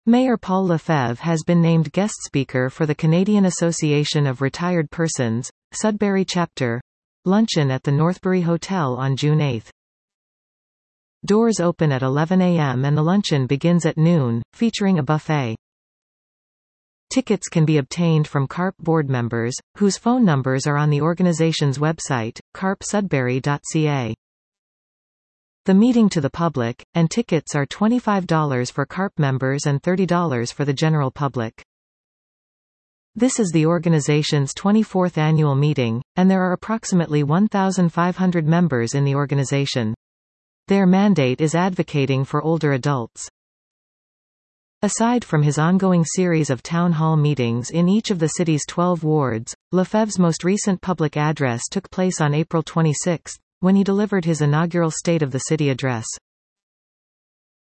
Mayor Paul Lefebvre has been named guest speaker for the Canadian Association of Retired Persons, Sudbury Chapter. Luncheon at the Northbury Hotel on June 8. Doors open at 11 a.m. and the luncheon begins at noon, featuring a buffet. Tickets can be obtained from CARP board members, whose phone numbers are on the organization's website, carpsudbury.ca. The meeting to the public, and tickets are $25 for CARP members and $30 for the general public. This is the organization's 24th annual meeting, and there are approximately 1,500 members in the organization. Their mandate is advocating for older adults. Aside from his ongoing series of town hall meetings in each of the city's 12 wards, Lefebvre's most recent public address took place on April 26, when he delivered his inaugural State of the City address.